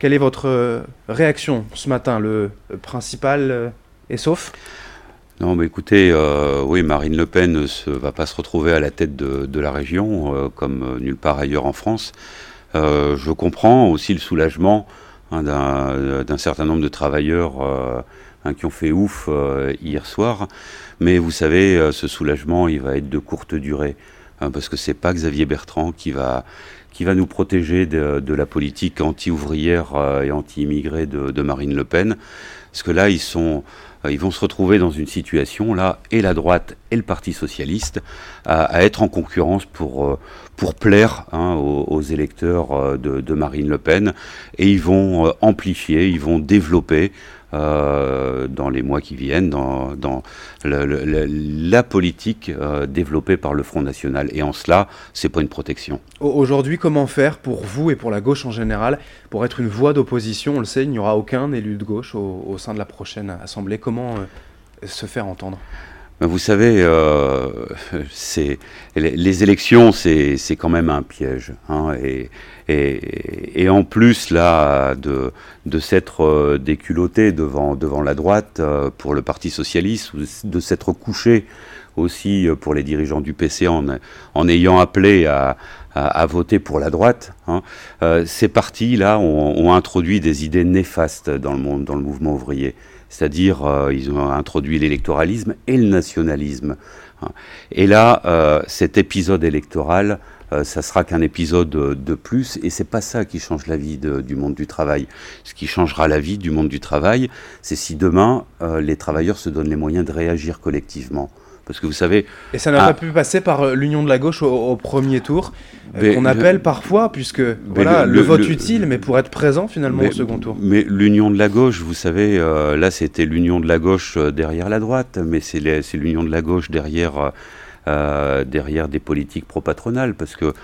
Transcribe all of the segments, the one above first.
Quelle est votre réaction ce matin? Le principal est sauf? Non, mais écoutez, oui, Marine Le Pen ne va pas se retrouver à la tête de la région, comme nulle part ailleurs en France. Je comprends aussi le soulagement d'un certain nombre de travailleurs qui ont fait ouf hier soir. Mais vous savez, ce soulagement, il va être de courte durée. Parce que c'est pas Xavier Bertrand qui va nous protéger de la politique anti-ouvrière et anti-immigrée de Marine Le Pen. Parce que là, ils vont se retrouver dans une situation, là, et la droite et le Parti socialiste, à être en concurrence pour plaire aux électeurs de Marine Le Pen. Et ils vont amplifier, ils vont développer dans les mois qui viennent, dans la politique développée par le Front National. Et en cela, c'est pas une protection. Aujourd'hui, comment faire pour vous et pour la gauche en général, pour être une voix d'opposition? On le sait, il n'y aura aucun élu de gauche au sein de la prochaine Assemblée. Comment se faire entendre? Vous savez, les élections, c'est quand même un piège. Et en plus, là, de s'être déculotté devant la droite pour le Parti socialiste, ou de s'être couché aussi pour les dirigeants du PC en ayant appelé à voter pour la droite, ces partis-là ont introduit des idées néfastes dans le mouvement ouvrier. C'est-à-dire, ils ont introduit l'électoralisme et le nationalisme. Et là, cet épisode électoral, ça sera qu'un épisode de plus, et c'est pas ça qui change la vie du monde du travail. Ce qui changera la vie du monde du travail, c'est si demain, les travailleurs se donnent les moyens de réagir collectivement. Parce que vous savez... Et ça n'a pas pu passer par l'union de la gauche au premier tour, qu'on appelle parfois, puisque voilà, le vote utile, mais pour être présent finalement au second tour. Mais l'union de la gauche, vous savez, là c'était l'union de la gauche derrière la droite, mais c'est l'union de la gauche derrière des politiques pro-patronales, parce que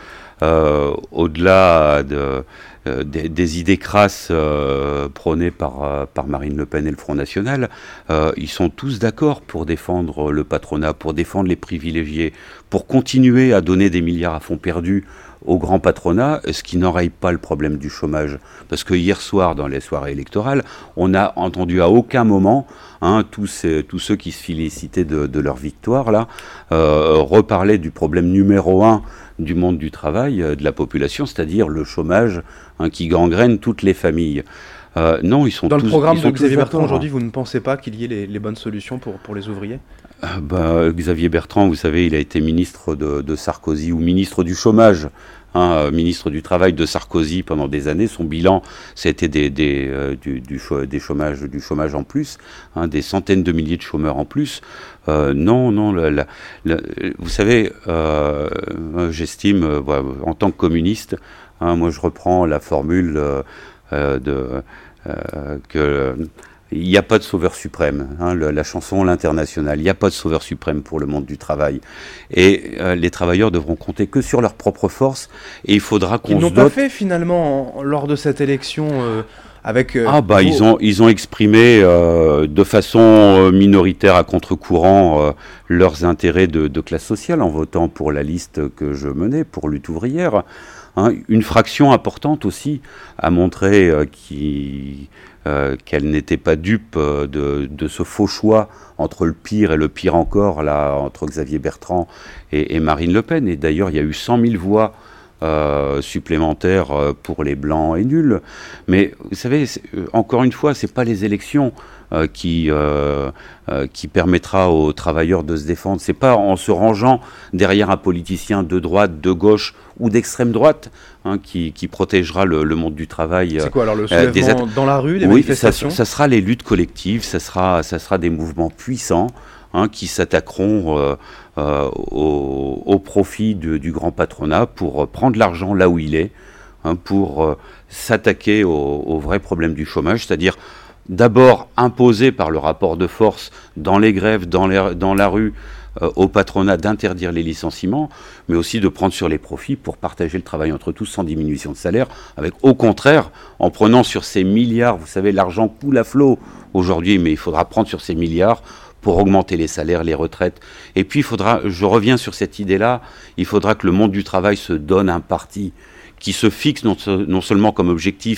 au-delà des idées crasses prônées par Marine Le Pen et le Front National, ils sont tous d'accord pour défendre le patronat, pour défendre les privilégiés, pour continuer à donner des milliards à fonds perdus au grand patronat, ce qui n'enraye pas le problème du chômage. Parce que hier soir, dans les soirées électorales, on n'a entendu à aucun moment tous ceux qui se félicitaient de leur victoire, là, reparler du problème numéro 1 du monde du travail, de la population, c'est-à-dire le chomage qui gangrène toutes les familles. Non, ils sont dans tous... Dans le programme de Xavier Bertrand, aujourd'hui, vous ne pensez pas qu'il y ait les bonnes solutions pour les ouvriers? Xavier Bertrand, vous savez, il a été ministre de Sarkozy, ou ministre du chômage, ministre du travail de Sarkozy pendant des années. Son bilan, c'était du chômage en plus, des centaines de milliers de chômeurs en plus. Non, vous savez, j'estime, en tant que communiste, moi je reprends la formule que... Il n'y a pas de sauveur suprême, la chanson L'Internationale, il n'y a pas de sauveur suprême pour le monde du travail. Et les travailleurs devront compter que sur leur propre force, et il faudra qu'on se dote... Ils n'ont pas fait finalement lors de cette élection avec... Ils ont exprimé de façon minoritaire à contre-courant leurs intérêts de classe sociale en votant pour la liste que je menais, pour Lutte ouvrière. Une fraction importante aussi a montré qu'elle n'était pas dupe de ce faux choix entre le pire et le pire encore, là, entre Xavier Bertrand et Marine Le Pen. Et d'ailleurs, il y a eu 100 000 voix supplémentaires pour les blancs et nuls. Mais vous savez, encore une fois, c'est pas les élections qui permettra aux travailleurs de se défendre. C'est pas en se rangeant derrière un politicien de droite, de gauche ou d'extrême droite qui protégera le monde du travail. C'est quoi alors le soulèvement dans la rue, des manifestations? Ça sera les luttes collectives, ça sera des mouvements puissants qui s'attaqueront au profit du grand patronat pour prendre l'argent là où il est, pour s'attaquer au vrai problème du chômage, c'est-à-dire d'abord imposer par le rapport de force dans les grèves, dans la rue, au patronat d'interdire les licenciements, mais aussi de prendre sur les profits pour partager le travail entre tous sans diminution de salaire, avec au contraire, en prenant sur ces milliards, vous savez, l'argent coule à flot aujourd'hui, mais il faudra prendre sur ces milliards pour augmenter les salaires, les retraites. Et puis, je reviens sur cette idée-là, il faudra que le monde du travail se donne un parti qui se fixe non seulement comme objectif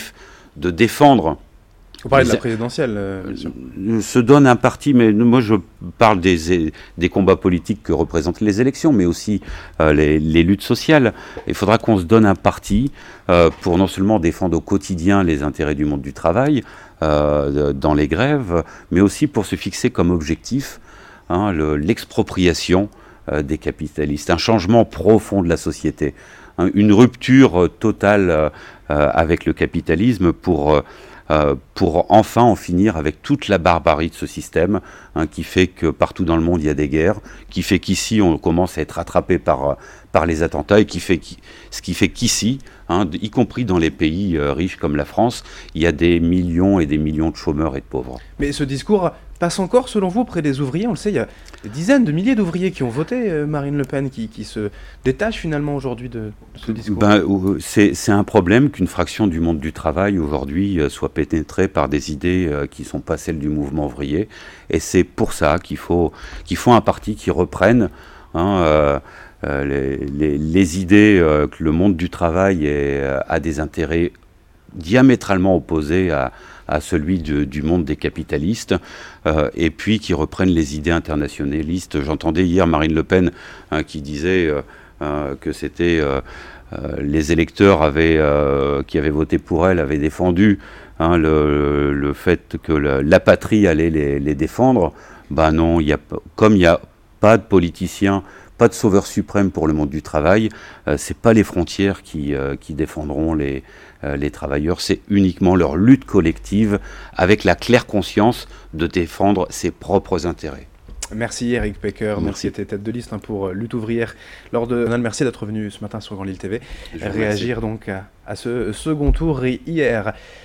de défendre. Vous parlez de la présidentielle, bien sûr. Se donne un parti, mais moi je parle des combats politiques que représentent les élections, mais aussi les luttes sociales. Il faudra qu'on se donne un parti pour non seulement défendre au quotidien les intérêts du monde du travail, dans les grèves, mais aussi pour se fixer comme objectif l'expropriation des capitalistes, un changement profond de la société, une rupture totale avec le capitalisme pour enfin en finir avec toute la barbarie de ce système, qui fait que partout dans le monde il y a des guerres, qui fait qu'ici on commence à être rattrapé par les attentats, et ce qui fait qu'ici, y compris dans les pays riches comme la France, il y a des millions et des millions de chômeurs et de pauvres. Mais ce discours passe encore, selon vous, auprès des ouvriers? On le sait, il y a des dizaines de milliers d'ouvriers qui ont voté Marine Le Pen, qui se détachent finalement aujourd'hui de ce discours. C'est un problème qu'une fraction du monde du travail aujourd'hui soit pénétrée par des idées qui ne sont pas celles du mouvement ouvrier. Et c'est pour ça qu'il faut un parti qui reprenne les idées que le monde du travail a des intérêts diamétralement opposés à celui du monde des capitalistes, et puis qui reprennent les idées internationalistes. J'entendais hier Marine Le Pen qui disait que c'était les électeurs qui avaient voté pour elle avaient défendu le fait que la patrie allait les défendre. Non, comme il n'y a pas de politiciens, pas de sauveur suprême pour le monde du travail, c'est pas les frontières qui défendront les travailleurs, c'est uniquement leur lutte collective avec la claire conscience de défendre ses propres intérêts. Merci Eric Pecker, merci à tes têtes de liste pour Lutte ouvrière. Merci d'être venu ce matin sur Grand Lille TV, réagir donc à ce second tour hier.